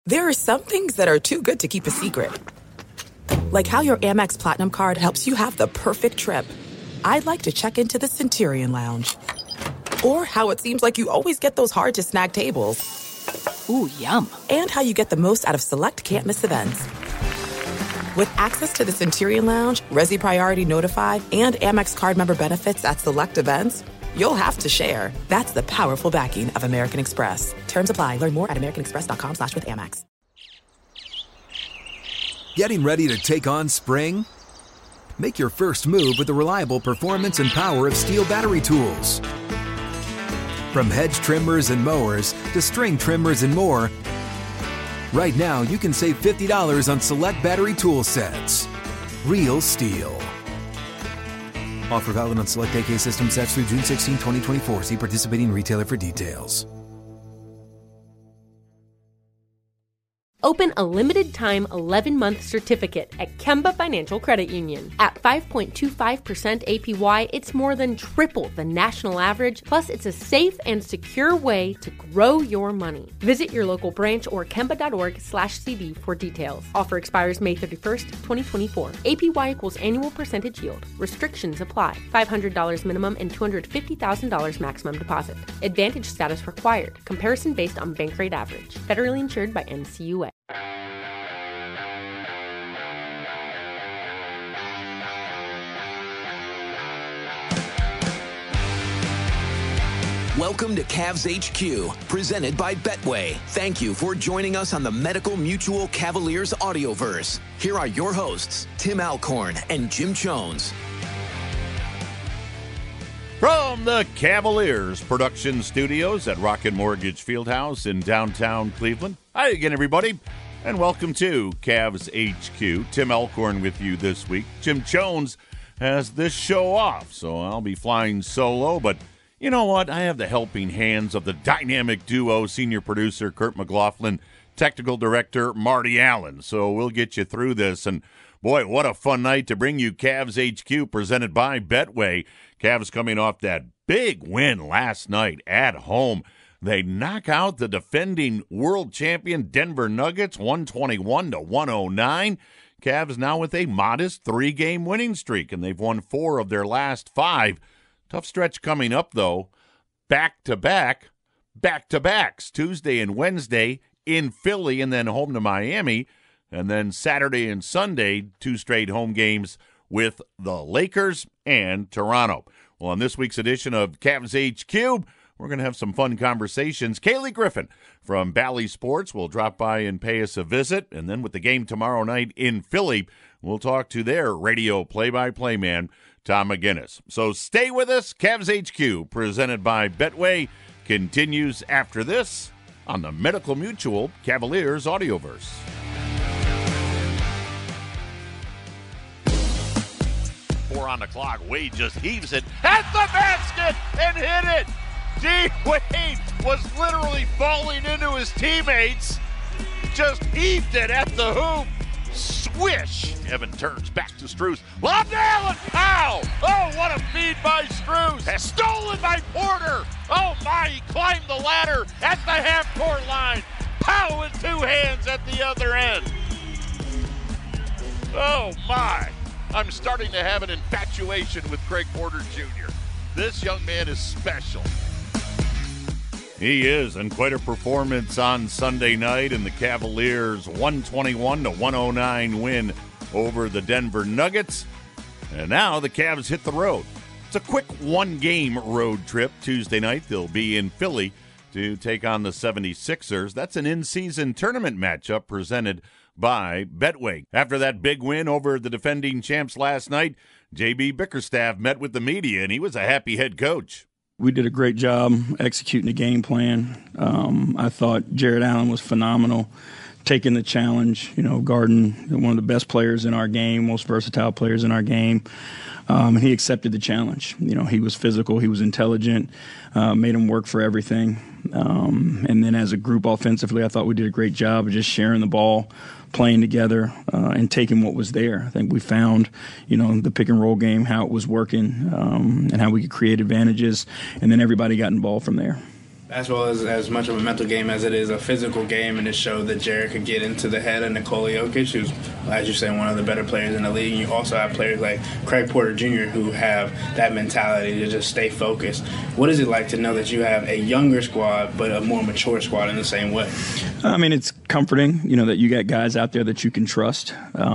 There are some things that are too good to keep a secret. Like how your Amex Platinum card helps you have the perfect trip. I'd like to check into the Centurion Lounge. Or how it seems like you always get those hard-to-snag tables. Ooh, yum. And how you get the most out of select can't-miss events. With access to the Centurion Lounge, Resi Priority Notified, and Amex card member benefits at select events, you'll have to share. That's the powerful backing of American Express. Terms apply. Learn more at americanexpress.com/withAmex. Getting ready to take on spring? Make your first move with the reliable performance and power of Steel battery tools. From hedge trimmers and mowers to string trimmers and more, right now you can save $50 on select battery tool sets. Real Steel. Offer valid on select AK system sets through June 16, 2024. See participating retailer for details. Open a limited-time 11-month certificate at Kemba Financial Credit Union. At 5.25% APY, it's more than triple the national average, plus it's a safe and secure way to grow your money. Visit your local branch or kemba.org/CD for details. Offer expires May 31st, 2024. APY equals annual percentage yield. Restrictions apply. $500 minimum and $250,000 maximum deposit. Advantage status required. Comparison based on bank rate average. Federally insured by NCUA. Welcome to Cavs HQ, presented by Betway. Thank you for joining us on the Medical Mutual Cavaliers Audioverse. Here are your hosts, Tim Alcorn and Jim Jones. From the Cavaliers production studios at Rocket Mortgage Fieldhouse in downtown Cleveland. Hi again, everybody, and welcome to Cavs HQ. Tim Alcorn with you this week. Jim Jones has this show off, so I'll be flying solo, but you know what? I have the helping hands of the dynamic duo, senior producer Kurt McLaughlin, technical director Marty Allen. So we'll get you through this. And boy, what a fun night to bring you Cavs HQ presented by Betway. Cavs coming off that big win last night at home. They knock out the defending world champion Denver Nuggets 121-109. Cavs now with a modest 3-game winning streak, and they've won 4 of their last 5. Tough stretch coming up, though. Back-to-backs, Tuesday and Wednesday in Philly and then home to Miami. And then Saturday and Sunday, 2 straight home games with the Lakers and Toronto. Well, on this week's edition of Cavs HQ, we're going to have some fun conversations. Kaylee Griffin from Bally Sports will drop by and pay us a visit. And then with the game tomorrow night in Philly, we'll talk to their radio play-by-play man, Tom McGinnis. So stay with us. Cavs HQ, presented by Betway, continues after this on the Medical Mutual Cavaliers Audioverse. 4 on the clock. Wade just heaves it at the basket and hit it. D-Wade was literally falling into his teammates. Just heaved it at the hoop. Swish! Evan turns back to Strus. Lob to Allen! Ow! Oh, what a feed by Strus! Stolen by Porter! Oh my, he climbed the ladder at the half-court line. Pow with 2 hands at the other end. Oh my! I'm starting to have an infatuation with Craig Porter Jr. This young man is special. He is, and quite a performance on Sunday night in the Cavaliers' 121-109 win over the Denver Nuggets. And now the Cavs hit the road. It's a quick 1-game road trip. Tuesday night they'll be in Philly to take on the 76ers. That's an in-season tournament matchup presented by Betway. After that big win over the defending champs last night, J.B. Bickerstaff met with the media, and he was a happy head coach. We did a great job executing the game plan. I thought Jared Allen was phenomenal, taking the challenge, guarding one of the best players in our game, most versatile players in our game. And he accepted the challenge. He was physical, he was intelligent, made him work for everything. And then as a group offensively, I thought we did a great job of just sharing the ball, playing together, and taking what was there. I think we found, the pick and roll game, how it was working, and how we could create advantages, and then everybody got involved from there. Basketball is as much of a mental game as it is a physical game, and it showed that Jared could get into the head of Nikola Jokic, who's, as you say, one of the better players in the league. And you also have players like Craig Porter Jr. who have that mentality to just stay focused. What is it like to know that you have a younger squad but a more mature squad in the same way? I mean, it's comforting, that you got guys out there that you can trust.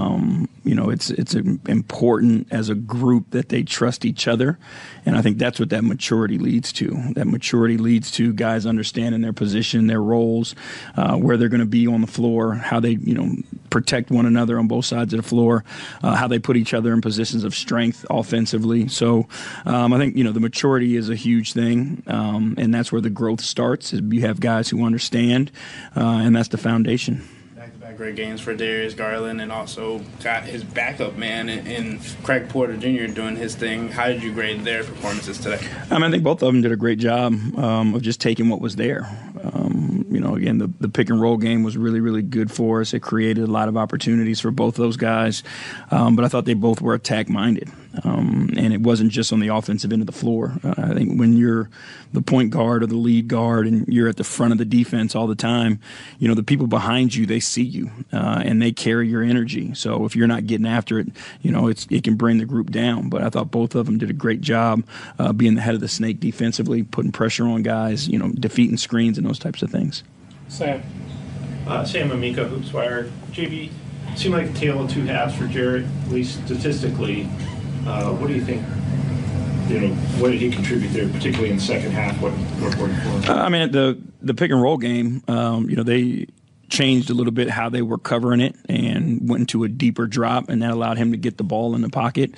It's important as a group that they trust each other, and I think that's what that maturity leads to. That maturity leads to guys understanding their position, their roles, where they're going to be on the floor, how they, protect one another on both sides of the floor, how they put each other in positions of strength offensively. So I think, the maturity is a huge thing, and that's where the growth starts. Is you have guys who understand, and that's the foundation. Back-to-back great games for Darius Garland, and also got his backup man in Craig Porter Jr. doing his thing. How did you grade their performances today? I think both of them did a great job of just taking what was there. Again, the pick and roll game was really, really good for us. It created a lot of opportunities for both those guys, but I thought they both were attack-minded. And it wasn't just on the offensive end of the floor. I think when you're the point guard or the lead guard and you're at the front of the defense all the time, the people behind you, they see you and they carry your energy. So if you're not getting after it, it can bring the group down. But I thought both of them did a great job being the head of the snake defensively, putting pressure on guys, defeating screens and those types of things. Sam Amica, HoopsWire. JB, seemed like a tale of two halves for Jarrett, at least statistically. What do you think? What did he contribute there, particularly in the second half? What worked for him? The pick and roll game, they changed a little bit how they were covering it and went into a deeper drop, and that allowed him to get the ball in the pocket.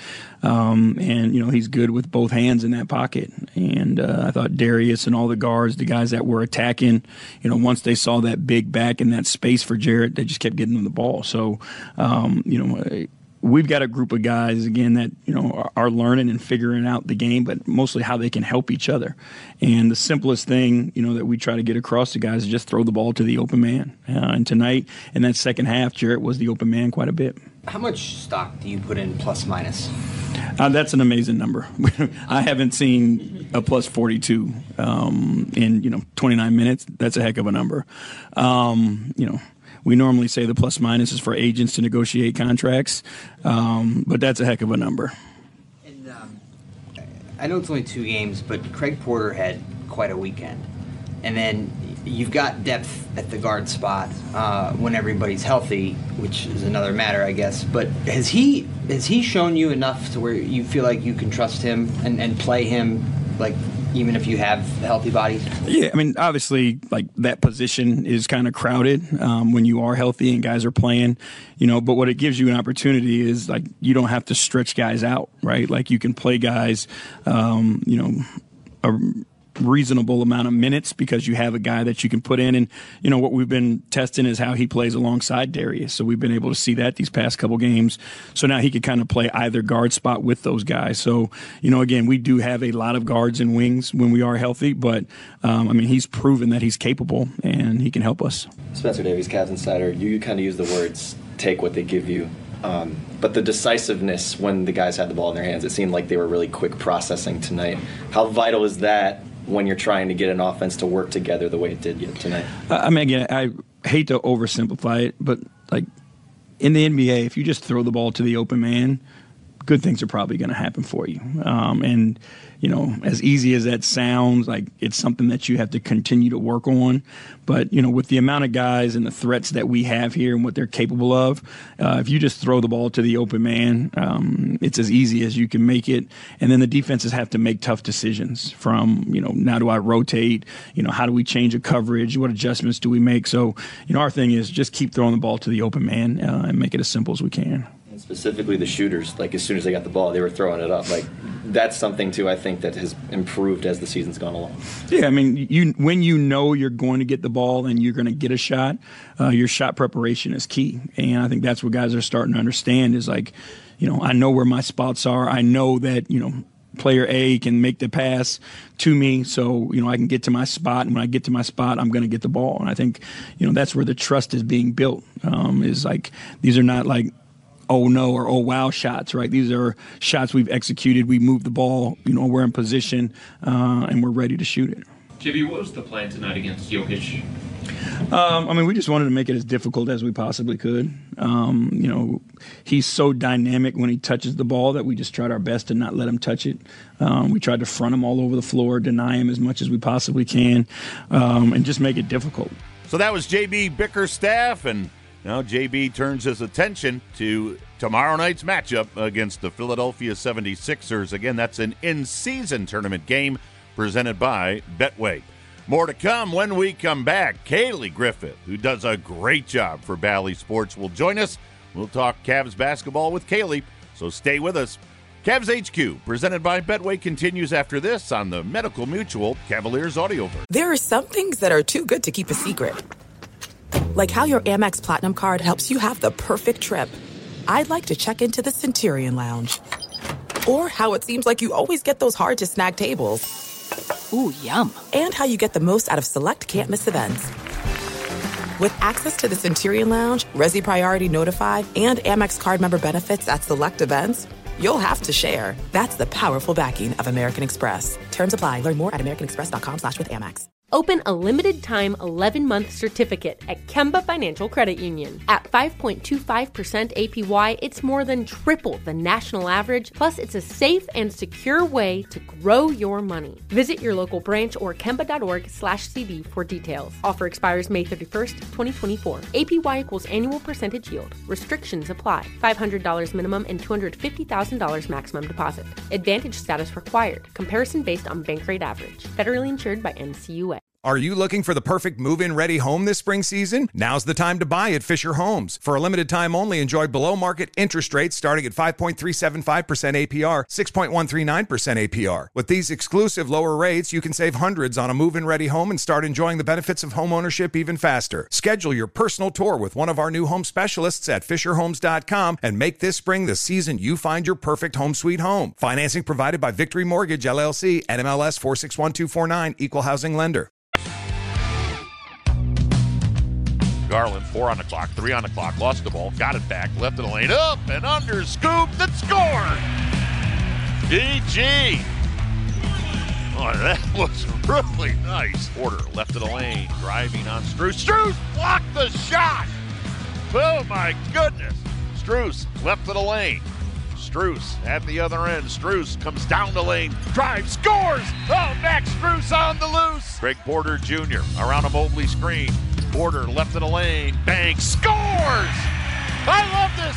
He's good with both hands in that pocket. And I thought Darius and all the guards, the guys that were attacking, once they saw that big back and that space for Jarrett, they just kept getting him the ball. So, we've got a group of guys, again, that, are learning and figuring out the game, but mostly how they can help each other. And the simplest thing, that we try to get across to guys is just throw the ball to the open man. And tonight, in that second half, Jarrett was the open man quite a bit. How much stock do you put in plus minus? That's an amazing number. I haven't seen a plus 42 in 29 minutes. That's a heck of a number. We normally say the plus minus is for agents to negotiate contracts, but that's a heck of a number. And I know it's only 2 games, but Craig Porter had quite a weekend. And then you've got depth at the guard spot when everybody's healthy, which is another matter, I guess. But has he shown you enough to where you feel like you can trust him and play him, like, even if you have healthy bodies? Yeah, obviously, that position is kind of crowded when you are healthy and guys are playing, but what it gives you an opportunity is, you don't have to stretch guys out, right? You can play guys, a reasonable amount of minutes because you have a guy that you can put in. And, what we've been testing is how he plays alongside Darius. So we've been able to see that these past couple games. So now he could kind of play either guard spot with those guys. So, again, we do have a lot of guards and wings when we are healthy, but, he's proven that he's capable and he can help us. Spencer Davies, Cavs Insider, you kind of use the words, take what they give you. But the decisiveness when the guys had the ball in their hands, it seemed like they were really quick processing tonight. How vital is that when you're trying to get an offense to work together the way it did tonight? Again, I hate to oversimplify it, but in the NBA, if you just throw the ball to the open man, good things are probably going to happen for you. And as easy as that sounds, it's something that you have to continue to work on. But, with the amount of guys and the threats that we have here and what they're capable of, if you just throw the ball to the open man, it's as easy as you can make it. And then the defenses have to make tough decisions from, now do I rotate? How do we change a coverage? What adjustments do we make? So, our thing is just keep throwing the ball to the open man and make it as simple as we can. Specifically the shooters, as soon as they got the ball, they were throwing it up. That's something, too, I think that has improved as the season's gone along. Yeah, when you're going to get the ball and you're going to get a shot, your shot preparation is key. And I think that's what guys are starting to understand is, I know where my spots are. I know that, player A can make the pass to me, so I can get to my spot, and when I get to my spot, I'm going to get the ball. And I think that's where the trust is being built. These are not oh no or oh wow shots, right? These are shots we've executed. We move the ball, we're in position, and we're ready to shoot it. JB, what was the plan tonight against Jokic? We just wanted to make it as difficult as we possibly could. He's so dynamic when he touches the ball that we just tried our best to not let him touch it. We tried to front him all over the floor, deny him as much as we possibly can, and just make it difficult. So that was JB Bickerstaff, and now JB turns his attention to tomorrow night's matchup against the Philadelphia 76ers. Again, that's an in-season tournament game presented by Betway. More to come when we come back. Kaylee Griffith, who does a great job for Bally Sports, will join us. We'll talk Cavs basketball with Kaylee, so stay with us. Cavs HQ, presented by Betway, continues after this on the Medical Mutual Cavaliers Audioverse. There are some things that are too good to keep a secret. Like how your Amex Platinum card helps you have the perfect trip. I'd like to check into the Centurion Lounge. Or how it seems like you always get those hard-to-snag tables. Ooh, yum. And how you get the most out of select can't-miss events. With access to the Centurion Lounge, Resi Priority Notified, and Amex card member benefits at select events, you'll have to share. That's the powerful backing of American Express. Terms apply. Learn more at americanexpress.com/withAmex. Open a limited-time 11-month certificate at Kemba Financial Credit Union. At 5.25% APY, it's more than triple the national average, plus it's a safe and secure way to grow your money. Visit your local branch or kemba.org/CD for details. Offer expires May 31st, 2024. APY equals annual percentage yield. Restrictions apply. $500 minimum and $250,000 maximum deposit. Advantage status required. Comparison based on bank rate average. Federally insured by NCUA. Are you looking for the perfect move-in ready home this spring season? Now's the time to buy at Fisher Homes. For a limited time only, enjoy below-market interest rates starting at 5.375% APR, 6.139% APR. With these exclusive lower rates, you can save hundreds on a move-in ready home and start enjoying the benefits of home ownership even faster. Schedule your personal tour with one of our new home specialists at FisherHomes.com and make this spring the season you find your perfect home sweet home. Financing provided by Victory Mortgage, LLC, NMLS 461249, Equal Housing Lender. Garland, 4 on the clock, 3 on the clock, lost the ball, got it back, left of the lane, up and under, scooped and scored! DG! Oh, that was really nice. Porter, left of the lane, driving on Strus. Strus blocked the shot! Oh my goodness! Strus, left of the lane. Strus at the other end. Strus comes down the lane, drives, scores! Oh, Max Strus on the loose! Craig Porter Jr. around a Mobley screen. Porter left of the lane, bang, scores! I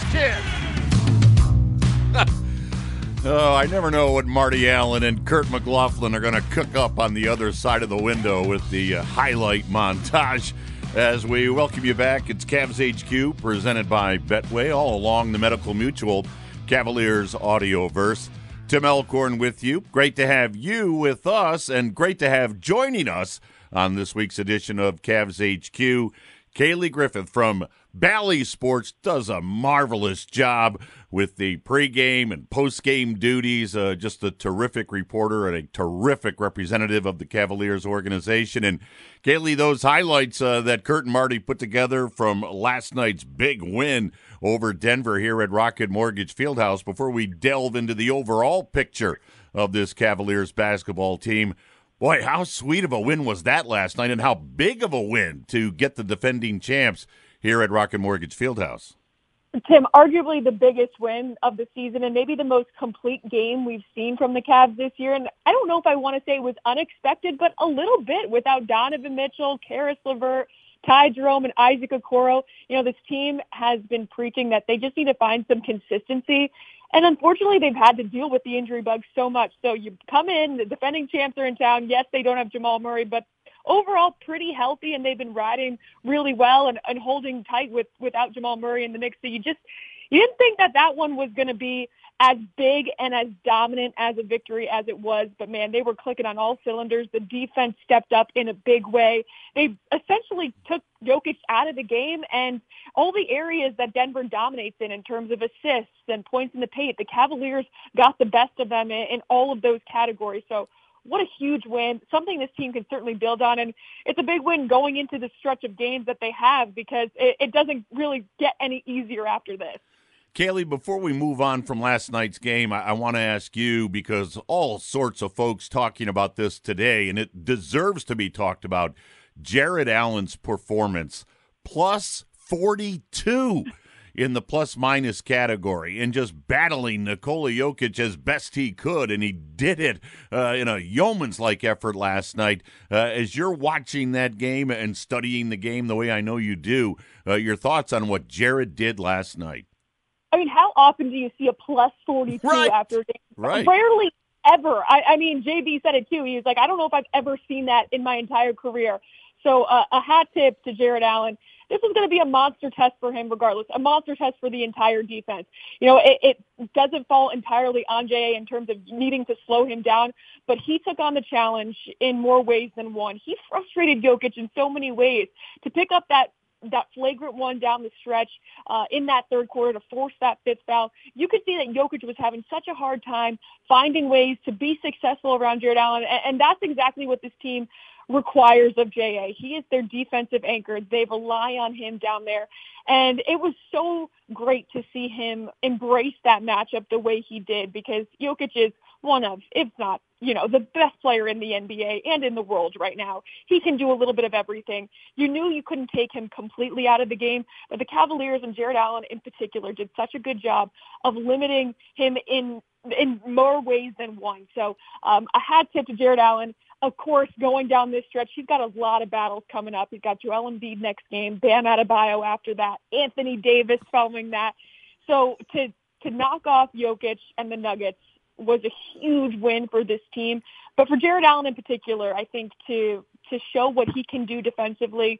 love this kid! Oh, I never know what Marty Allen and Kurt McLaughlin are going to cook up on the other side of the window with the highlight montage. As we welcome you back, it's Cavs HQ, presented by Betway, all along the Medical Mutual Cavaliers Audioverse. Tim Alcorn with you. Great to have you with us, and great to have joining us on this week's edition of Cavs HQ. Kaylee Griffith from Bally Sports does a marvelous job with the pregame and postgame duties. Just a terrific reporter and a terrific representative of the Cavaliers organization. And Kaylee, those highlights that Kurt and Marty put together from last night's big win over Denver here at Rocket Mortgage Fieldhouse, before we delve into the overall picture of this Cavaliers basketball team. Boy, how sweet of a win was that last night, and how big of a win to get the defending champs here at Rocket Mortgage Fieldhouse. Tim, arguably the biggest win of the season and maybe the most complete game we've seen from the Cavs this year. And I don't know if I want to say it was unexpected, but a little bit without Donovan Mitchell, Karis LeVert, Ty Jerome, and Isaac Okoro. You know, this team has been preaching that they just need to find some consistency. And unfortunately, they've had to deal with the injury bug so much. So you come in, the defending champs are in town. Yes, they don't have Jamal Murray, but overall pretty healthy, and they've been riding really well and holding tight without Jamal Murray in the mix. So you didn't think that one was going to be as big and as dominant as a victory as it was. But, man, they were clicking on all cylinders. The defense stepped up in a big way. They essentially took Jokic out of the game, and all the areas that Denver dominates in terms of assists and points in the paint, the Cavaliers got the best of them in all of those categories. So what a huge win, something this team can certainly build on. And it's a big win going into the stretch of games that they have, because it doesn't really get any easier after this. Kaylee, before we move on from last night's game, I want to ask you, because all sorts of folks talking about this today, and it deserves to be talked about, Jarrett Allen's performance, plus 42 in the plus-minus category, and just battling Nikola Jokic as best he could, and he did it in a yeoman's-like effort last night. As you're watching that game and studying the game the way I know you do, your thoughts on what Jarrett did last night? I mean, how often do you see a plus 42 after a game? Right. Rarely ever. I mean, JB said it too. He was like, I don't know if I've ever seen that in my entire career. So a hat tip to Jarrett Allen. This is going to be a monster test for him regardless, a monster test for the entire defense. You know, it doesn't fall entirely on J.A. in terms of needing to slow him down, but he took on the challenge in more ways than one. He frustrated Jokic in so many ways. To pick up that flagrant one down the stretch in that third quarter to force that fifth foul, you could see that Jokic was having such a hard time finding ways to be successful around Jarrett Allen, and that's exactly what this team requires of J.A. He is their defensive anchor. They rely on him down there. And it was so great to see him embrace that matchup the way he did, because Jokic is one of, if not, the best player in the NBA and in the world right now. He can do a little bit of everything. You knew you couldn't take him completely out of the game, but the Cavaliers and Jarrett Allen in particular did such a good job of limiting him in more ways than one. So a hat tip to Jarrett Allen. Of course, going down this stretch, he's got a lot of battles coming up. He's got Joel Embiid next game, Bam Adebayo after that, Anthony Davis following that. So to knock off Jokic and the Nuggets was a huge win for this team. But for Jarrett Allen in particular, I think to show what he can do defensively,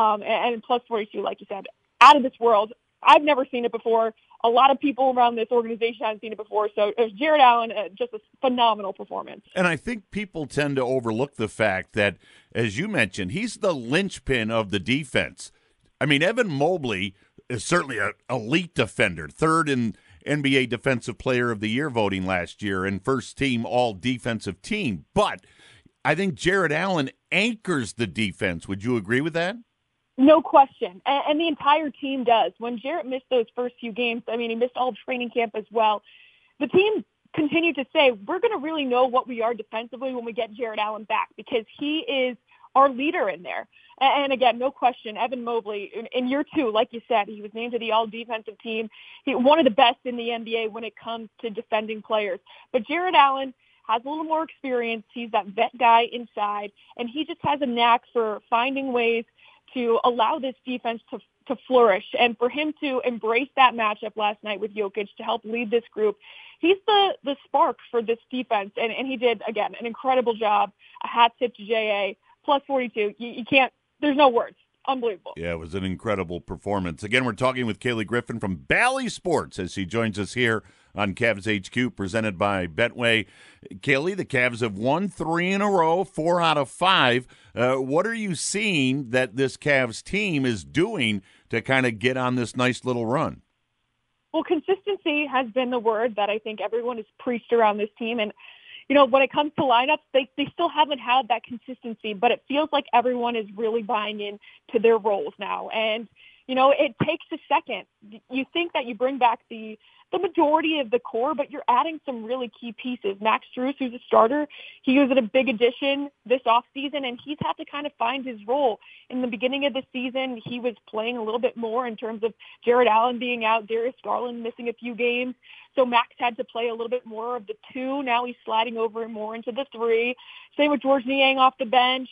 and plus 42, like you said, out of this world. I've never seen it before. A lot of people around this organization haven't seen it before. So it was Jarrett Allen, just a phenomenal performance. And I think people tend to overlook the fact that, as you mentioned, he's the linchpin of the defense. I mean, Evan Mobley is certainly an elite defender, third in NBA Defensive Player of the Year voting last year and first team all-defensive team. But I think Jarrett Allen anchors the defense. Would you agree with that? No question. And the entire team does. When Jarrett missed those first few games, I mean, he missed all of training camp as well, the team continued to say, we're going to really know what we are defensively when we get Jarrett Allen back, because he is our leader in there. And again, no question, Evan Mobley, in year two, like you said, he was named to the all-defensive team. One of the best in the NBA when it comes to defending players. But Jarrett Allen has a little more experience. He's that vet guy inside, and he just has a knack for finding ways to allow this defense to flourish. And for him to embrace that matchup last night with Jokic to help lead this group, he's the spark for this defense. And he did, again, an incredible job. A hat tip to J.A. Plus 42. You can't, there's no words. Unbelievable. Yeah, it was an incredible performance. Again, we're talking with Kaylee Griffin from Bally Sports as she joins us here on Cavs HQ, presented by Betway. Kaylee, the Cavs have won 3 in a row, 4 out of 5. What are you seeing that this Cavs team is doing to kind of get on this nice little run? Well, consistency has been the word that I think everyone has preached around this team. And when it comes to lineups, they still haven't had that consistency, but it feels like everyone is really buying in to their roles now. And, it takes a second. You think that you bring back the majority of the core, but you're adding some really key pieces. Max Strus, who's a starter, he was a big addition this offseason, and he's had to kind of find his role. In the beginning of the season, he was playing a little bit more in terms of Jarrett Allen being out, Darius Garland missing a few games. So Max had to play a little bit more of the 2. Now he's sliding over more into the 3. Same with George Niang off the bench.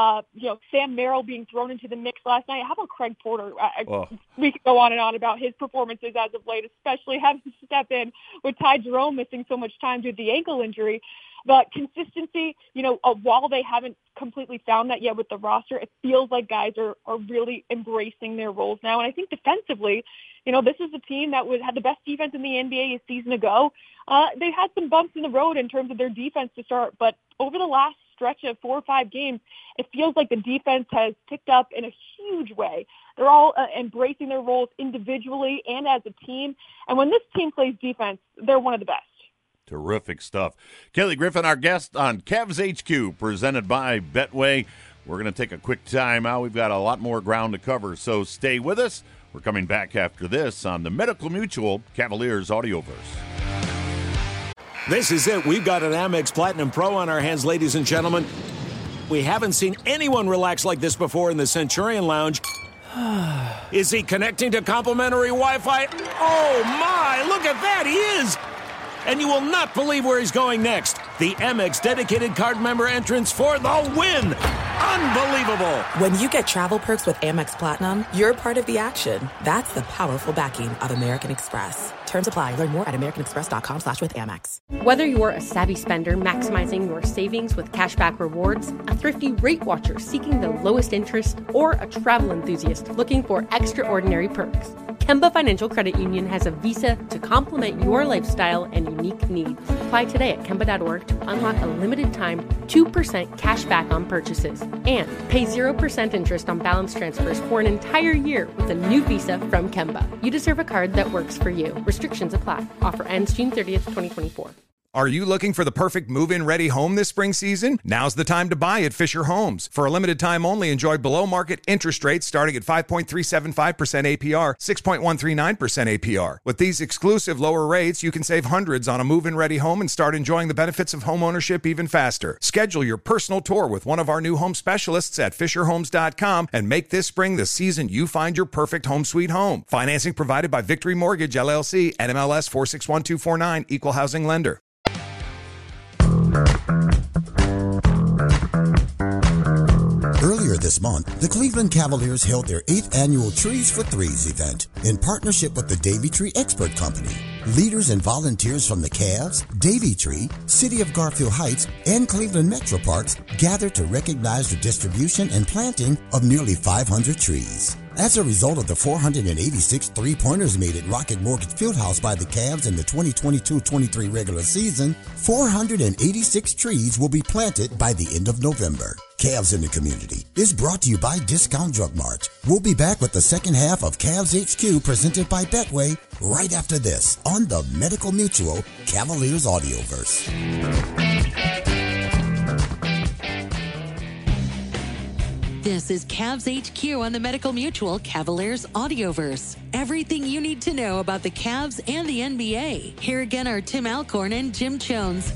Sam Merrill being thrown into the mix last night. How about Craig Porter? We could go on and on about his performances as of late, especially having to step in with Ty Jerome missing so much time due to the ankle injury. But consistency, while they haven't completely found that yet with the roster, it feels like guys are really embracing their roles now. And I think defensively, this is a team that had the best defense in the NBA a season ago. They had some bumps in the road in terms of their defense to start, but over the last stretch of 4 or 5 games, it feels like the defense has picked up in a huge way. They're all embracing their roles individually and as a team. And when this team plays defense, they're one of the best. Terrific stuff. Kaylee Griffin, our guest on Cavs HQ, presented by Betway. We're going to take a quick time out. We've got a lot more ground to cover, so stay with us. We're We're coming back after this on the Medical Mutual Cavaliers Audioverse. This is it. We've got an Amex Platinum Pro on our hands, ladies and gentlemen. We haven't seen anyone relax like this before in the Centurion Lounge. Is he connecting to complimentary Wi-Fi? Oh, my! Look at that! He is! And you will not believe where he's going next. The Amex dedicated card member entrance for the win! Unbelievable! When you get travel perks with Amex Platinum, you're part of the action. That's the powerful backing of American Express. Terms apply. Learn more at americanexpress.com/withAmex. Whether you're a savvy spender maximizing your savings with cashback rewards, a thrifty rate watcher seeking the lowest interest, or a travel enthusiast looking for extraordinary perks, Kemba Financial Credit Union has a visa to complement your lifestyle and unique needs. Apply today at Kemba.org to unlock a limited time 2% cash back on purchases and pay 0% interest on balance transfers for an entire year with a new visa from Kemba. You deserve a card that works for you. Restrictions apply. Offer ends June 30th, 2024. Are you looking for the perfect move-in ready home this spring season? Now's the time to buy at Fisher Homes. For a limited time only, enjoy below-market interest rates starting at 5.375% APR, 6.139% APR. With these exclusive lower rates, you can save hundreds on a move-in ready home and start enjoying the benefits of home ownership even faster. Schedule your personal tour with one of our new home specialists at FisherHomes.com and make this spring the season you find your perfect home sweet home. Financing provided by Victory Mortgage, LLC, NMLS 461249, Equal Housing Lender. Earlier this month, the Cleveland Cavaliers held their 8th annual Trees for Threes event in partnership with the Davey Tree Expert Company. Leaders and volunteers from the Cavs, Davey Tree, City of Garfield Heights, and Cleveland Metro Parks gathered to recognize the distribution and planting of nearly 500 trees. As a result of the 486 three-pointers made at Rocket Mortgage Fieldhouse by the Cavs in the 2022-23 regular season, 486 trees will be planted by the end of November. Cavs in the Community is brought to you by Discount Drug Mart. We'll be back with the second half of Cavs HQ presented by Betway right after this on the Medical Mutual Cavaliers Audioverse. This is Cavs HQ on the Medical Mutual Cavaliers Audioverse. Everything you need to know about the Cavs and the NBA. Here again are Tim Alcorn and Jim Jones.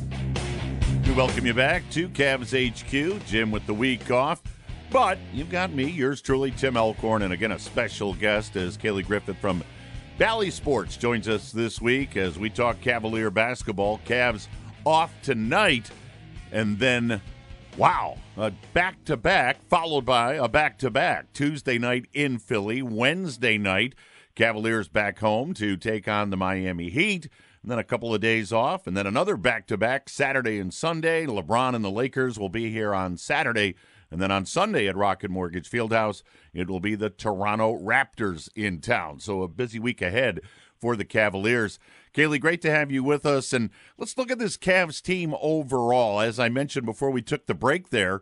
We welcome you back to Cavs HQ. Jim with the week off. But you've got me, yours truly, Tim Alcorn, and again a special guest as Kaylee Griffith from Bally Sports joins us this week as we talk Cavalier basketball. Cavs off tonight, and then wow, a back-to-back followed by a back-to-back. Tuesday night in Philly, Wednesday night, Cavaliers back home to take on the Miami Heat, and then a couple of days off, and then another back-to-back Saturday and Sunday. LeBron and the Lakers will be here on Saturday, and then on Sunday at Rocket Mortgage Fieldhouse, it will be the Toronto Raptors in town. So a busy week ahead for the Cavaliers. Kaylee, great to have you with us, and let's look at this Cavs team overall. As I mentioned before we took the break there,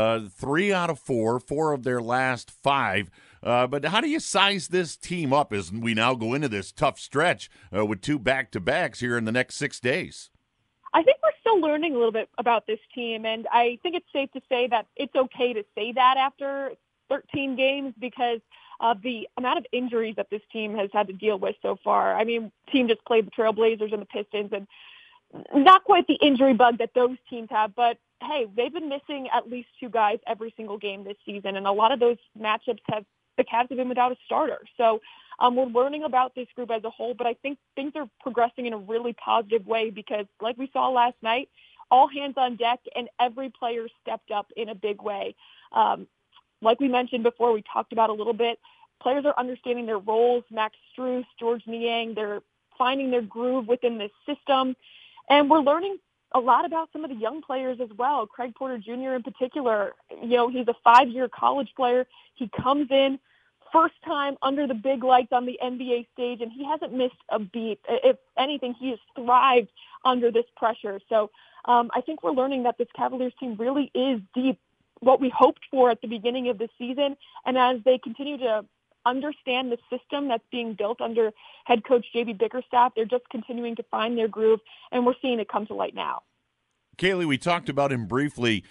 3 out of 4 of their last 5. But how do you size this team up as we now go into this tough stretch with 2 back-to-backs here in the next 6 days? I think we're still learning a little bit about this team, and I think it's safe to say that it's okay to say that after 13 games because of the amount of injuries that this team has had to deal with so far. I mean, team just played the Trailblazers and the Pistons, and not quite the injury bug that those teams have, but hey, they've been missing at least 2 guys every single game this season, and a lot of those matchups the Cavs have been without a starter. So we're learning about this group as a whole, but I think things are progressing in a really positive way because, like we saw last night, all hands on deck and every player stepped up in a big way. Like we mentioned before, we talked about a little bit, players are understanding their roles. Max Strus, George Niang, they're finding their groove within this system. And we're learning a lot about some of the young players as well. Craig Porter Jr. in particular, he's a 5-year college player. He comes in first time under the big lights on the NBA stage, and he hasn't missed a beat. If anything, he has thrived under this pressure. So I think we're learning that this Cavaliers team really is deep, what we hoped for at the beginning of the season. And as they continue to understand the system that's being built under head coach J.B. Bickerstaff, they're just continuing to find their groove, and we're seeing it come to light now. Kaylee, we talked about him briefly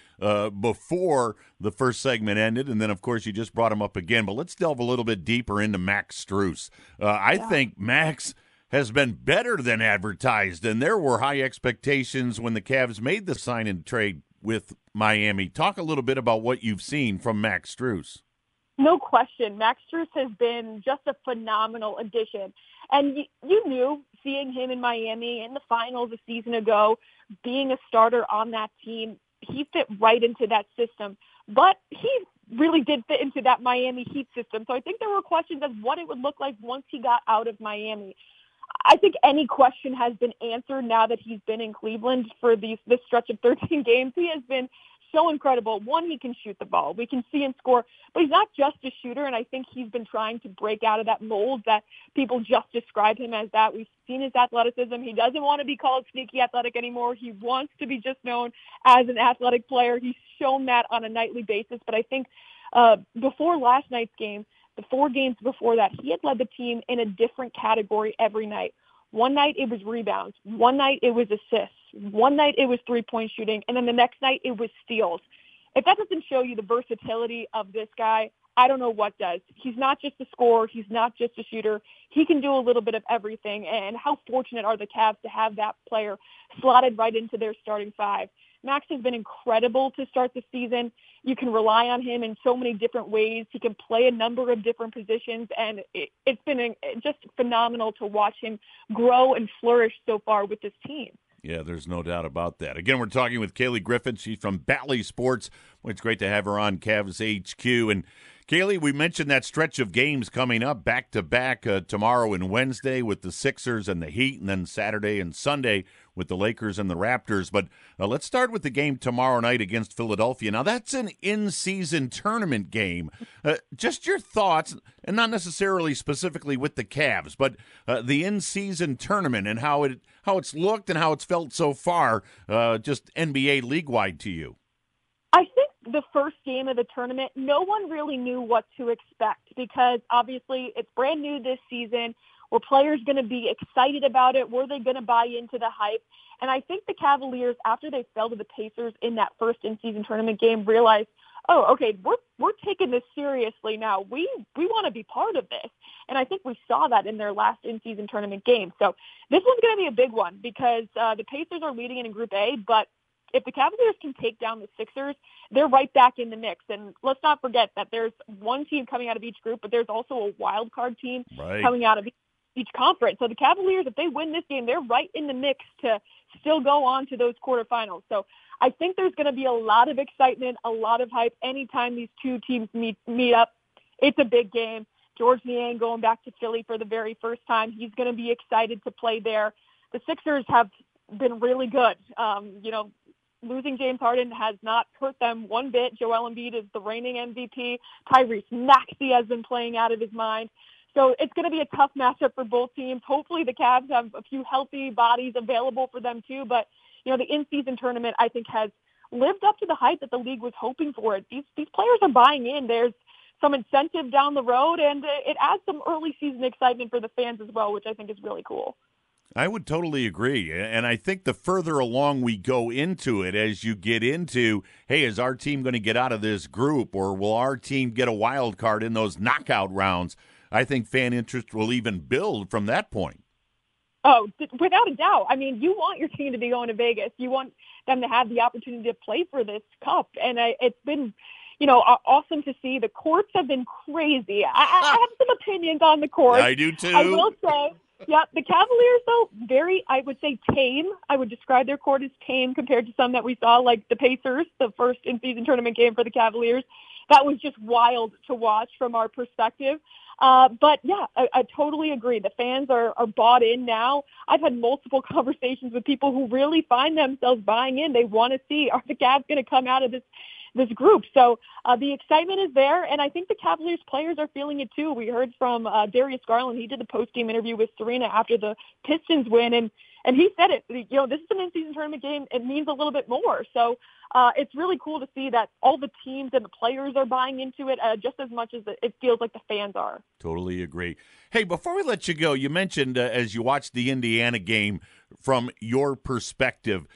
before the first segment ended, and then, of course, you just brought him up again. But let's delve a little bit deeper into Max Strus. I think Max has been better than advertised, and there were high expectations when the Cavs made the sign and trade with Miami. Talk a little bit about what you've seen from Max Strus. No question. Max Strus has been just a phenomenal addition. And you knew, seeing him in Miami in the finals a season ago, being a starter on that team, he fit right into that system. But he really did fit into that Miami Heat system. So I think there were questions of what it would look like once he got out of Miami. I think any question has been answered now that he's been in Cleveland for this stretch of 13 games. He has been so incredible. One, he can shoot the ball. We can see him score, but he's not just a shooter, and I think he's been trying to break out of that mold that people just describe him as that. We've seen his athleticism. He doesn't want to be called sneaky athletic anymore. He wants to be just known as an athletic player. He's shown that on a nightly basis, but I think before last night's game, the 4 games before that, he had led the team in a different category every night. One night it was rebounds. One night it was assists. One night it was three-point shooting. And then the next night it was steals. If that doesn't show you the versatility of this guy, I don't know what does. He's not just a scorer. He's not just a shooter. He can do a little bit of everything. And how fortunate are the Cavs to have that player slotted right into their starting 5. Max has been incredible to start the season. You can rely on him in so many different ways. He can play a number of different positions, and it's been just phenomenal to watch him grow and flourish so far with this team. Yeah, there's no doubt about that. Again, we're talking with Kaylee Griffin. She's from Bally Sports. Well, it's great to have her on Cavs HQ. And Kaylee, we mentioned that stretch of games coming up back-to-back tomorrow and Wednesday with the Sixers and the Heat, and then Saturday and Sunday with the Lakers and the Raptors. But let's start with the game tomorrow night against Philadelphia. Now, that's an in-season tournament game. Just your thoughts, and not necessarily specifically with the Cavs, but the in-season tournament and how it's looked and how it's felt so far, just NBA league-wide to you. I think the first game of the tournament, no one really knew what to expect because obviously it's brand new this season. Were players going to be excited about it? Were they going to buy into the hype? And I think the Cavaliers, after they fell to the Pacers in that first in-season tournament game, realized, oh, okay, we're taking this seriously now. We want to be part of this. And I think we saw that in their last in-season tournament game. So this one's going to be a big one because the Pacers are leading in Group A, but if the Cavaliers can take down the Sixers, they're right back in the mix. And let's not forget that there's one team coming out of each group, but there's also a wild card team coming out of each conference. So the Cavaliers, if they win this game, they're right in the mix to still go on to those quarterfinals. So I think there's going to be a lot of excitement, a lot of hype anytime these two teams meet up. It's a big game. George Niang going back to Philly for the very first time. He's going to be excited to play there. The Sixers have been really good. Losing James Harden has not hurt them one bit. Joel Embiid is the reigning MVP. Tyrese Maxey has been playing out of his mind. So it's going to be a tough matchup for both teams. Hopefully the Cavs have a few healthy bodies available for them too. But, the in-season tournament, I think, has lived up to the hype that the league was hoping for. These players are buying in. There's some incentive down the road, and it adds some early season excitement for the fans as well, which I think is really cool. I would totally agree. And I think the further along we go into it, as you get into, hey, is our team going to get out of this group, or will our team get a wild card in those knockout rounds? I think fan interest will even build from that point. Oh, without a doubt. I mean, you want your team to be going to Vegas. You want them to have the opportunity to play for this cup. And it's been, awesome to see. The courts have been crazy. I have some opinions on the courts. I do too. I will say. Yeah, the Cavaliers, though, I would say tame. I would describe their court as tame compared to some that we saw, like the Pacers, the first in-season tournament game for the Cavaliers. That was just wild to watch from our perspective. But, yeah, I totally agree. The fans are bought in now. I've had multiple conversations with people who really find themselves buying in. They want to see, are the Cavs going to come out of this group? So the excitement is there, and I think the Cavaliers players are feeling it too. We heard from Darius Garland. He did the post-game interview with Serena after the Pistons win, and he said it. This is an in-season tournament game. It means a little bit more. So it's really cool to see that all the teams and the players are buying into it just as much as it feels like the fans are. Totally agree. Hey, before we let you go, you mentioned as you watched the Indiana game from your perspective,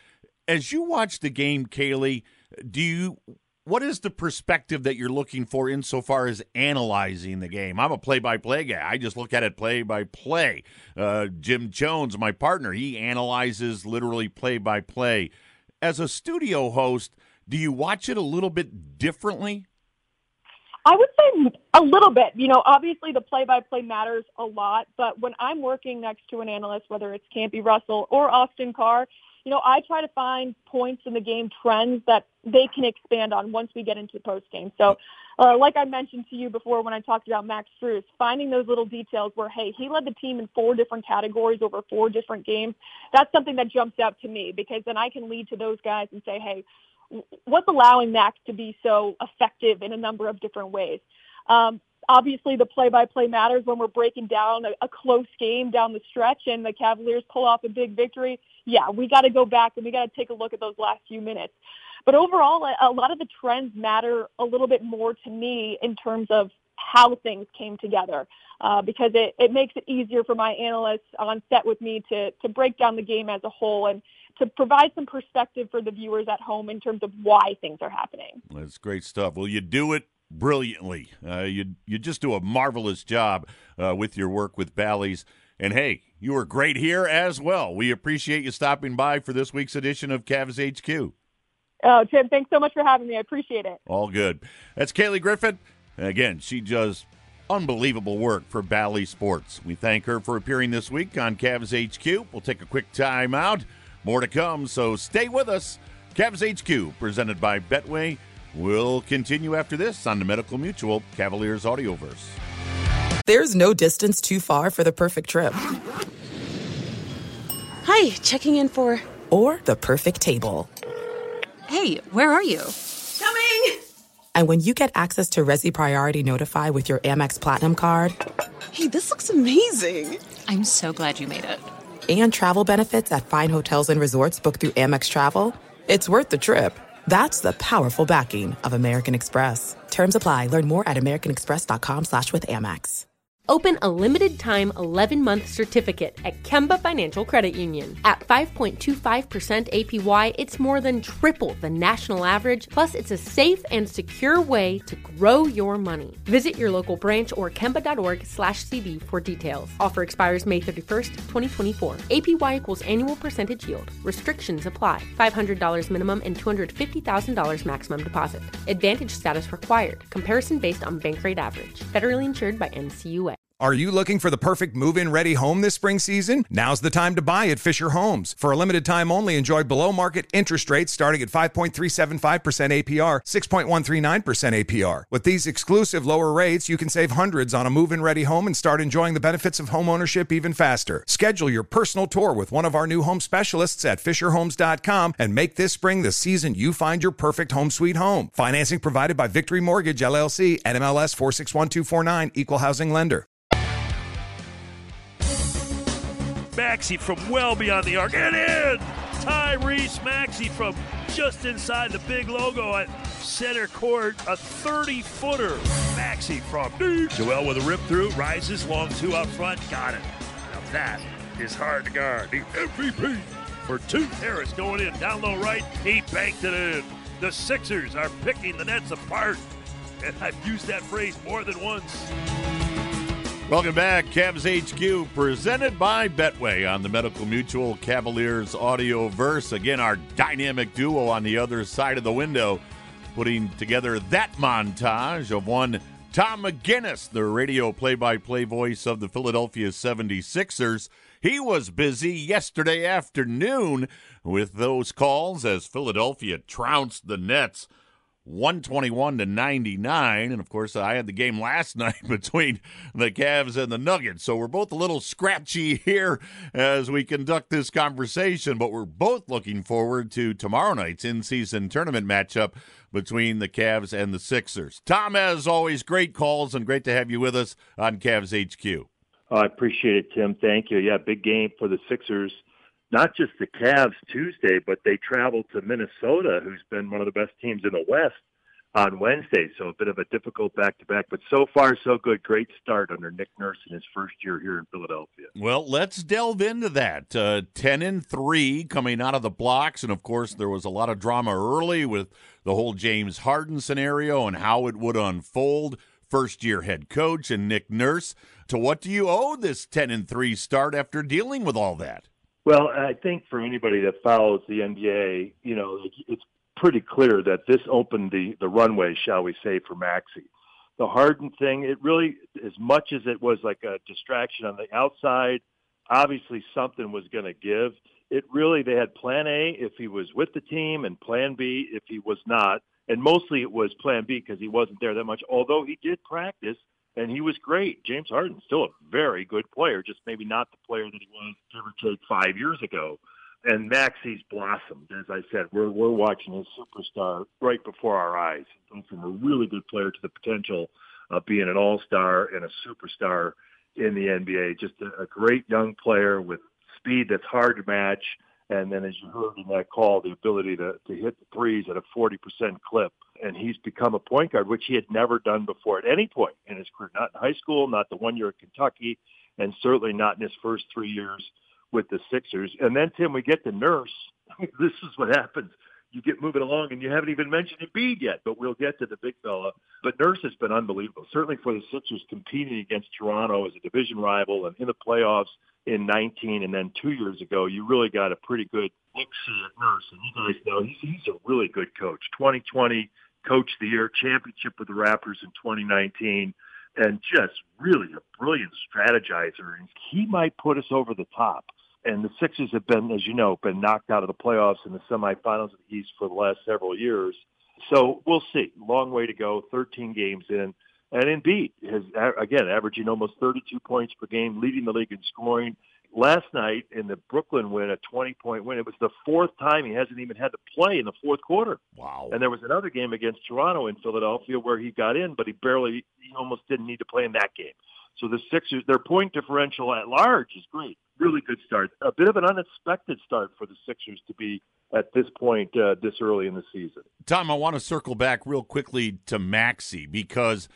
As you watch the game, Kaylee, what is the perspective that you're looking for insofar as analyzing the game? I'm a play-by-play guy. I just look at it play-by-play. Jim Jones, my partner, he analyzes literally play-by-play. As a studio host, do you watch it a little bit differently? I would say a little bit. Obviously the play-by-play matters a lot, but when I'm working next to an analyst, whether it's Campy Russell or Austin Carr, I try to find points in the game, trends that they can expand on once we get into post-game. So like I mentioned to you before when I talked about Max Strus, finding those little details where, hey, he led the team in 4 different categories over 4 different games, that's something that jumps out to me, because then I can lead to those guys and say, hey, what's allowing Max to be so effective in a number of different ways? Obviously, the play-by-play matters when we're breaking down a close game down the stretch and the Cavaliers pull off a big victory. Yeah, we got to go back and we got to take a look at those last few minutes. But overall, a lot of the trends matter a little bit more to me in terms of how things came together, because it makes it easier for my analysts on set with me to break down the game as a whole and to provide some perspective for the viewers at home in terms of why things are happening. That's great stuff. Well, you do it brilliantly. You just do a marvelous job with your work with Bally's. And, hey, you were great here as well. We appreciate you stopping by for this week's edition of Cavs HQ. Oh, Tim, thanks so much for having me. I appreciate it. All good. That's Kaylee Griffin. Again, she does unbelievable work for Bally Sports. We thank her for appearing this week on Cavs HQ. We'll take a quick time out. More to come, so stay with us. Cavs HQ, presented by Betway, will continue after this on the Medical Mutual Cavaliers Audioverse. There's no distance too far for the perfect trip. Hi, checking in for... Or the perfect table. Hey, where are you? Coming! And when you get access to Resi Priority Notify with your Amex Platinum card... Hey, this looks amazing! I'm so glad you made it. And travel benefits at fine hotels and resorts booked through Amex Travel, it's worth the trip. That's the powerful backing of American Express. Terms apply. Learn more at americanexpress.com/withAmex. Open a limited-time 11-month certificate at Kemba Financial Credit Union. At 5.25% APY, it's more than triple the national average, plus it's a safe and secure way to grow your money. Visit your local branch or kemba.org/CD for details. Offer expires May 31st, 2024. APY equals annual percentage yield. Restrictions apply. $500 minimum and $250,000 maximum deposit. Advantage status required. Comparison based on bank rate average. Federally insured by NCUA. Are you looking for the perfect move-in ready home this spring season? Now's the time to buy at Fisher Homes. For a limited time only, enjoy below-market interest rates starting at 5.375% APR, 6.139% APR. With these exclusive lower rates, you can save hundreds on a move-in ready home and start enjoying the benefits of home ownership even faster. Schedule your personal tour with one of our new home specialists at FisherHomes.com and make this spring the season you find your perfect home sweet home. Financing provided by Victory Mortgage, LLC, NMLS 461249, Equal Housing Lender. Maxey from well beyond the arc, and in! Tyrese Maxey from just inside the big logo at center court, a 30-footer. Maxey from deep. Joel with a rip-through, rises, long 2 out front, got it. Now that is hard to guard. The MVP for 2. Harris going in, down low right, he banked it in. The Sixers are picking the Nets apart, and I've used that phrase more than once. Welcome back, Cavs HQ, presented by Betway on the Medical Mutual Cavaliers Audioverse. Again, our dynamic duo on the other side of the window, putting together that montage of one Tom McGinnis, the radio play-by-play voice of the Philadelphia 76ers. He was busy yesterday afternoon with those calls as Philadelphia trounced the Nets 121-99, and of course I had the game last night between the Cavs and the Nuggets, so we're both a little scratchy here as we conduct this conversation, but we're both looking forward to tomorrow night's in-season tournament matchup between the Cavs and the Sixers. Tom, as always, great calls and great to have you with us on Cavs HQ. Oh, I appreciate it, Tim. Thank you. Yeah, big game for the Sixers. Not just the Cavs Tuesday, but they traveled to Minnesota, who's been one of the best teams in the West, on Wednesday, so a bit of a difficult back-to-back. But so far, so good. Great start under Nick Nurse in his first year here in Philadelphia. Well, let's delve into that. 10-3 coming out of the blocks, and of course there was a lot of drama early with the whole James Harden scenario and how it would unfold. First-year head coach and Nick Nurse. To what do you owe this 10-3 start after dealing with all that? Well, I think for anybody that follows the NBA, it's pretty clear that this opened the runway, shall we say, for Maxey. The Harden thing, it really, as much as it was like a distraction on the outside, obviously something was going to give. It really, they had plan A if he was with the team and plan B if he was not. And mostly it was plan B because he wasn't there that much, although he did practice and he was great. James Harden's still a very good player, just maybe not the player that he was, give or take, 5 years ago. And Maxey's blossomed. As I said, we're watching his superstar right before our eyes. He went from a really good player to the potential of being an all-star and a superstar in the NBA. Just a great young player with speed that's hard to match. And then, as you heard in that call, the ability to hit the threes at a 40% clip. And he's become a point guard, which he had never done before at any point in his career, not in high school, not the 1 year at Kentucky, and certainly not in his first 3 years with the Sixers. And then, Tim, we get to Nurse. This is what happens. You get moving along, and you haven't even mentioned Embiid yet, but we'll get to the big fella. But Nurse has been unbelievable, certainly for the Sixers competing against Toronto as a division rival and in the playoffs in 19, and then 2 years ago, you really got a pretty good look-see at Nurse. And you guys know he's a really good coach. 2020 Coach of the Year, championship with the Raptors in 2019, and just really a brilliant strategizer. And he might put us over the top. And the Sixers have been, as you know, been knocked out of the playoffs in the semifinals of the East for the last several years. So we'll see. Long way to go, 13 games in. And Embiid has, again, averaging almost 32 points per game, leading the league in scoring. Last night in the Brooklyn win, a 20-point win, it was the fourth time he hasn't even had to play in the fourth quarter. Wow. And there was another game against Toronto in Philadelphia where he got in, but he almost didn't need to play in that game. So the Sixers, their point differential at large is great. Really good start. A bit of an unexpected start for the Sixers to be at this point this early in the season. Tom, I want to circle back real quickly to Maxey because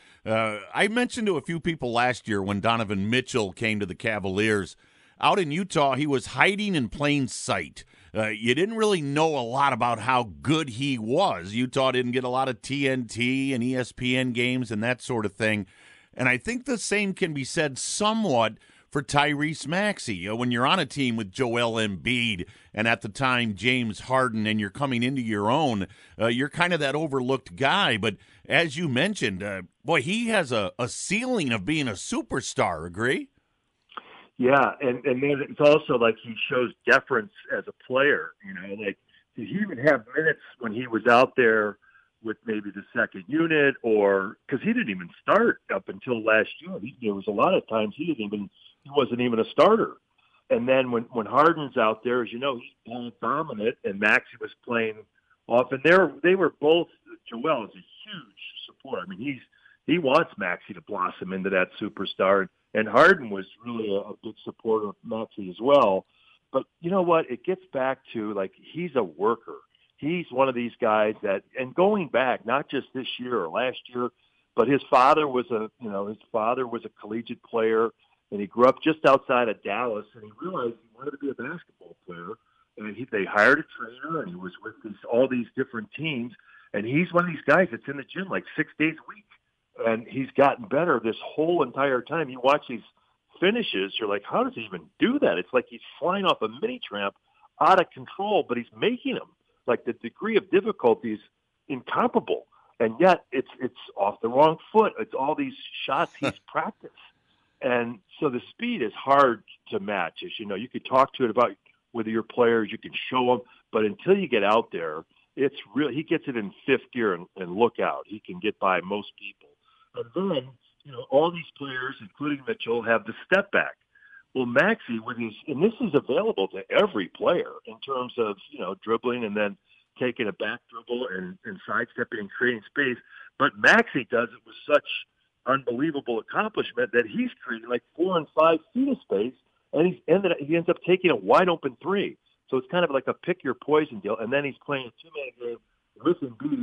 I mentioned to a few people last year when Donovan Mitchell came to the Cavaliers, out in Utah, he was hiding in plain sight. You didn't really know a lot about how good he was. Utah didn't get a lot of TNT and ESPN games and that sort of thing. And I think the same can be said somewhat for Tyrese Maxey. When you're on a team with Joel Embiid and at the time James Harden and you're coming into your own, you're kind of that overlooked guy. But as you mentioned, boy, he has a ceiling of being a superstar, agree? Yeah, and then it's also like he shows deference as a player. Like did he even have minutes when he was out there with maybe the second unit, or because he didn't even start up until last year. There was a lot of times he wasn't even a starter. And then when Harden's out there, as you know, he's ball dominant, and Maxey was playing off. And they were both. Joel is a huge supporter. I mean, he wants Maxey to blossom into that superstar, and Harden was really a big supporter of Maxey as well. But you know what? It gets back to like he's a worker. He's one of these guys that, and going back, not just this year or last year, but his father was a collegiate player, and he grew up just outside of Dallas, and he realized he wanted to be a basketball player, and they hired a trainer, and he was with all these different teams, and he's one of these guys that's in the gym like 6 days a week, and he's gotten better this whole entire time. You watch these finishes, you're like, how does he even do that? It's like he's flying off a mini tramp out of control, but he's making them. Like the degree of difficulty is incomparable, and yet it's off the wrong foot. It's all these shots he's practiced, and so the speed is hard to match. As you know, you could talk to it about with your players, you can show them, but until you get out there, it's real. He gets it in fifth gear and look out. He can get by most people, and then all these players, including Mitchell, have the step back. Well, Maxey, and this is available to every player in terms of, dribbling and then taking a back dribble and sidestepping and creating space. But Maxey does it with such unbelievable accomplishment that he's creating like 4 and 5 feet of space, and he ends up taking a wide open three. So it's kind of like a pick your poison deal. And then he's playing a two-man game with Embiid,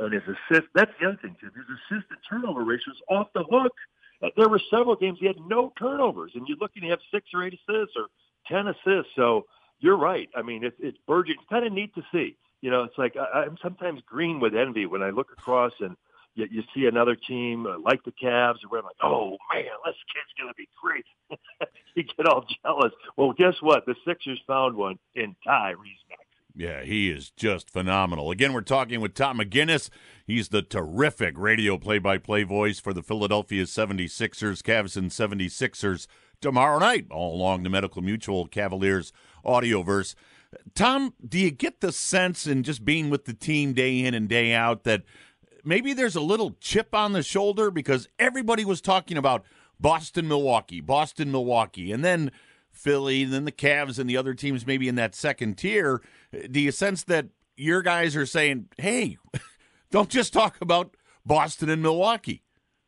and his assist. That's the other thing, too. His assist and turnover ratio is off the hook. There were several games he had no turnovers, and you're looking to have 6 or 8 assists or 10 assists. So you're right. I mean, it's burgeoning. It's kind of neat to see. It's like I'm sometimes green with envy when I look across and you see another team like the Cavs, where I'm like, oh, man, this kid's going to be great. You get all jealous. Well, guess what? The Sixers found one in Tyrese Maxey. Yeah, he is just phenomenal. Again, we're talking with Tom McGinnis. He's the terrific radio play-by-play voice for the Philadelphia 76ers, Cavs and 76ers tomorrow night, all along the Medical Mutual Cavaliers Audioverse. Tom, do you get the sense in just being with the team day in and day out that maybe there's a little chip on the shoulder because everybody was talking about Boston, Milwaukee, and then Philly, and then the Cavs and the other teams maybe in that second tier? Do you sense that your guys are saying, hey, don't just talk about Boston and Milwaukee?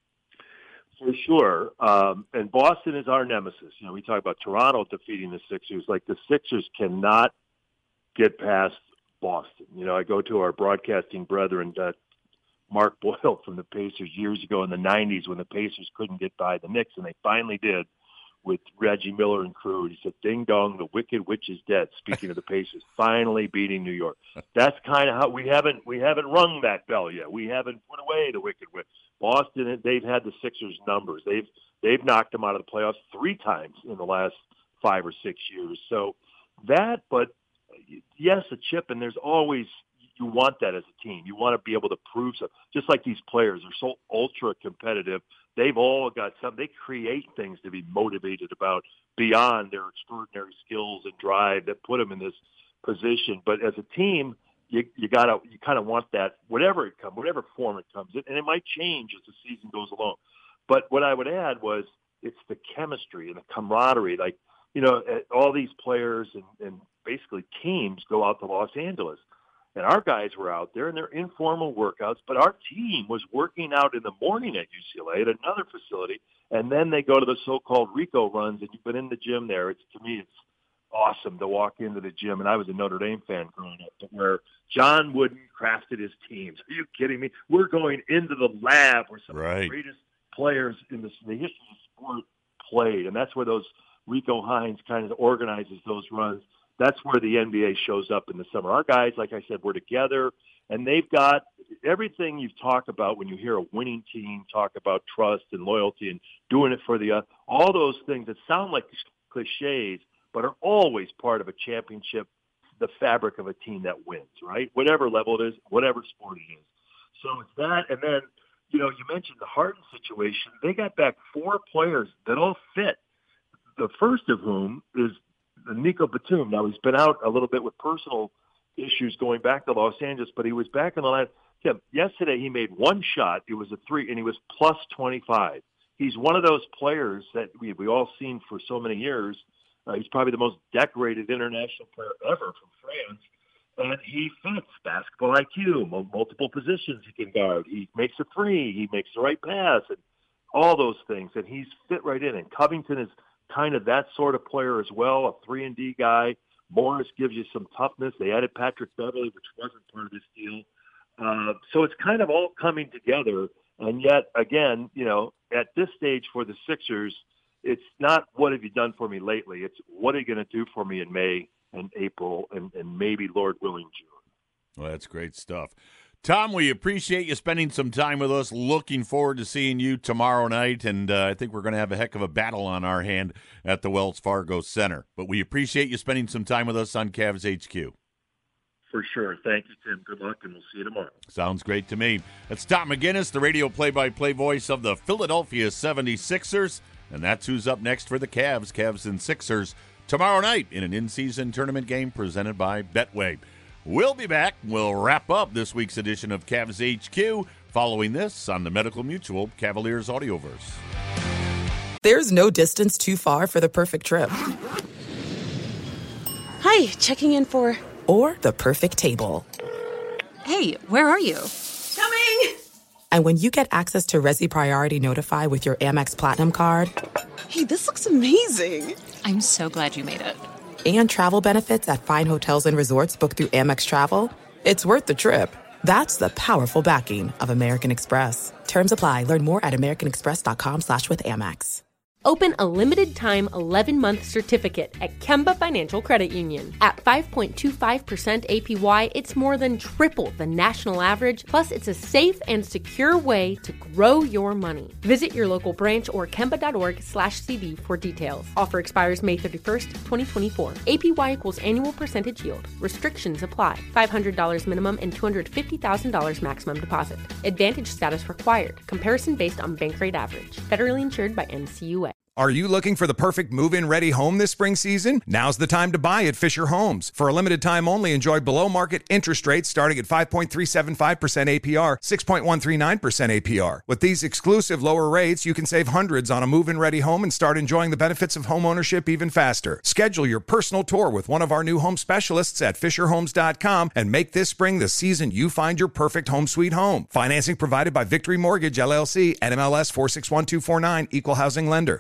For sure. And Boston is our nemesis. We talk about Toronto defeating the Sixers. Like, the Sixers cannot get past Boston. I go to our broadcasting brethren, Mark Boyle from the Pacers years ago in the 90s when the Pacers couldn't get by the Knicks, and they finally did with Reggie Miller and crew. He said, ding dong, the wicked witch is dead. Speaking of the Pacers, finally beating New York. That's kind of how we haven't rung that bell yet. We haven't put away the wicked witch. Boston, they've had the Sixers numbers. They've knocked them out of the playoffs 3 times in the last 5 or 6 years. So that, but yes, a chip, and there's always, you want that as a team. You want to be able to prove something. Just like these players are so ultra competitive, they've all got something. They create things to be motivated about beyond their extraordinary skills and drive that put them in this position. But as a team, you kind of want that, whatever form it comes in, and it might change as the season goes along. But what I would add was it's the chemistry and the camaraderie. Like, all these players and basically teams go out to Los Angeles. And our guys were out there in their informal workouts, but our team was working out in the morning at UCLA at another facility, and then they go to the so-called Rico runs, and you've been in the gym there. To me, it's awesome to walk into the gym, and I was a Notre Dame fan growing up, but where John Wooden crafted his teams. Are you kidding me? We're going into the lab where some of the greatest players in the history of sport played, and that's where those Rico Hines kind of organizes those runs. That's where the NBA shows up in the summer. Our guys, like I said, we're together, and they've got everything you talk about when you hear a winning team talk about trust and loyalty and doing it for all those things that sound like cliches, but are always part of a championship, the fabric of a team that wins, right? Whatever level it is, whatever sport it is. So it's that, and then, you mentioned the Harden situation. They got back 4 players that all fit, the first of whom is Nico Batum. Now, he's been out a little bit with personal issues going back to Los Angeles, but he was back in the line. Yesterday, he made 1 shot. It was a 3, and he was plus 25. He's one of those players that we all seen for so many years. He's probably the most decorated international player ever from France, and he fits basketball IQ, multiple positions he can guard. He makes a 3. He makes the right pass, and all those things, and he's fit right in. And Covington is kind of that sort of player as well, a 3-and-D guy. Morris gives you some toughness. They added Patrick Beverley, which wasn't part of this deal. So it's kind of all coming together. And yet, again, at this stage for the Sixers, it's not what have you done for me lately. It's what are you going to do for me in May and April and maybe, Lord willing, June. Well, that's great stuff. Tom, we appreciate you spending some time with us. Looking forward to seeing you tomorrow night, and I think we're going to have a heck of a battle on our hand at the Wells Fargo Center. But we appreciate you spending some time with us on Cavs HQ. For sure. Thank you, Tim. Good luck, and we'll see you tomorrow. Sounds great to me. That's Tom McGinnis, the radio play-by-play voice of the Philadelphia 76ers, and that's who's up next for the Cavs and Sixers tomorrow night in an in-season tournament game presented by Betway. We'll be back. We'll wrap up this week's edition of Cavs HQ following this on the Medical Mutual Cavaliers Audioverse. There's no distance too far for the perfect trip. Hi, checking in for... Or the perfect table. Hey, where are you? Coming! And when you get access to Resi Priority Notify with your Amex Platinum card... Hey, this looks amazing. I'm so glad you made it. And travel benefits at fine hotels and resorts booked through Amex Travel, it's worth the trip. That's the powerful backing of American Express. Terms apply. Learn more at americanexpress.com/withAmex. Open a limited-time 11-month certificate at Kemba Financial Credit Union. At 5.25% APY, it's more than triple the national average, plus it's a safe and secure way to grow your money. Visit your local branch or kemba.org/CD for details. Offer expires May 31st, 2024. APY equals annual percentage yield. Restrictions apply. $500 minimum and $250,000 maximum deposit. Advantage status required. Comparison based on bank rate average. Federally insured by NCUA. Are you looking for the perfect move-in ready home this spring season? Now's the time to buy at Fisher Homes. For a limited time only, enjoy below-market interest rates starting at 5.375% APR, 6.139% APR. With these exclusive lower rates, you can save hundreds on a move-in ready home and start enjoying the benefits of home ownership even faster. Schedule your personal tour with one of our new home specialists at FisherHomes.com and make this spring the season you find your perfect home sweet home. Financing provided by Victory Mortgage, LLC, NMLS 461249, Equal Housing Lender.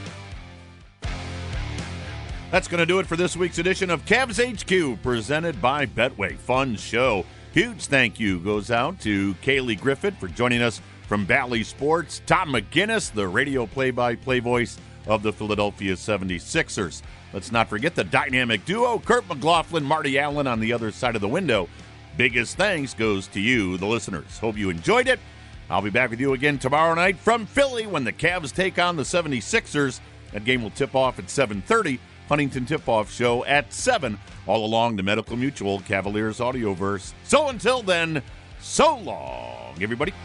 That's going to do it for this week's edition of Cavs HQ, presented by Betway. Fun show. Huge thank you goes out to Kaylee Griffith for joining us from Bally Sports. Tom McGinnis, the radio play-by-play voice of the Philadelphia 76ers. Let's not forget the dynamic duo, Kurt McLaughlin, Marty Allen on the other side of the window. Biggest thanks goes to you, the listeners. Hope you enjoyed it. I'll be back with you again tomorrow night from Philly when the Cavs take on the 76ers. That game will tip off at 7:30. Huntington Tip-Off Show at 7, all along the Medical Mutual Cavaliers Audioverse. So until then, so long, everybody.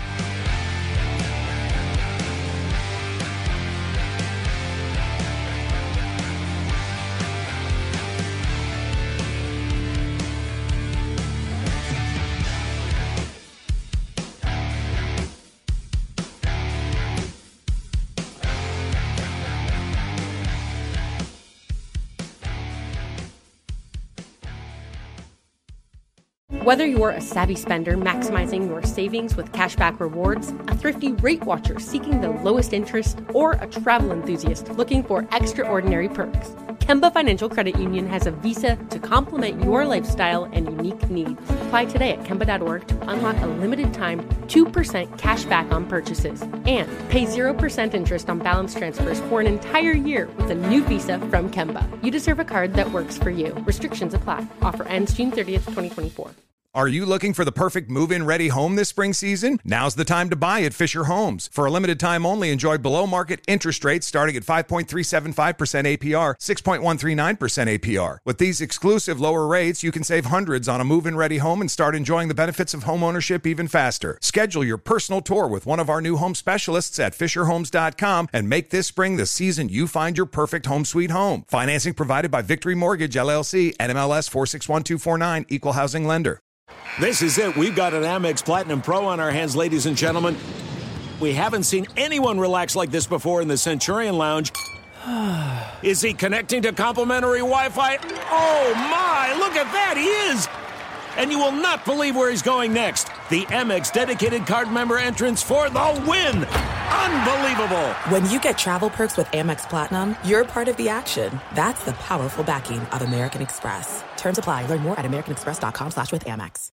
Whether you're a savvy spender maximizing your savings with cashback rewards, a thrifty rate watcher seeking the lowest interest, or a travel enthusiast looking for extraordinary perks, Kemba Financial Credit Union has a visa to complement your lifestyle and unique needs. Apply today at Kemba.org to unlock a limited-time 2% cash back on purchases and pay 0% interest on balance transfers for an entire year with a new visa from Kemba. You deserve a card that works for you. Restrictions apply. Offer ends June 30th, 2024. Are you looking for the perfect move-in ready home this spring season? Now's the time to buy at Fisher Homes. For a limited time only, enjoy below-market interest rates starting at 5.375% APR, 6.139% APR. With these exclusive lower rates, you can save hundreds on a move-in ready home and start enjoying the benefits of home ownership even faster. Schedule your personal tour with one of our new home specialists at FisherHomes.com and make this spring the season you find your perfect home sweet home. Financing provided by Victory Mortgage, LLC, NMLS 461249, Equal Housing Lender. This is it. We've got an Amex Platinum Pro on our hands, ladies and gentlemen. We haven't seen anyone relax like this before in the Centurion Lounge. Is he connecting to complimentary Wi-Fi? Oh, my! Look at that! He is! And you will not believe where he's going next. The Amex dedicated card member entrance for the win! Unbelievable! When you get travel perks with Amex Platinum, you're part of the action. That's the powerful backing of American Express. Terms apply. Learn more at americanexpress.com/withAmex.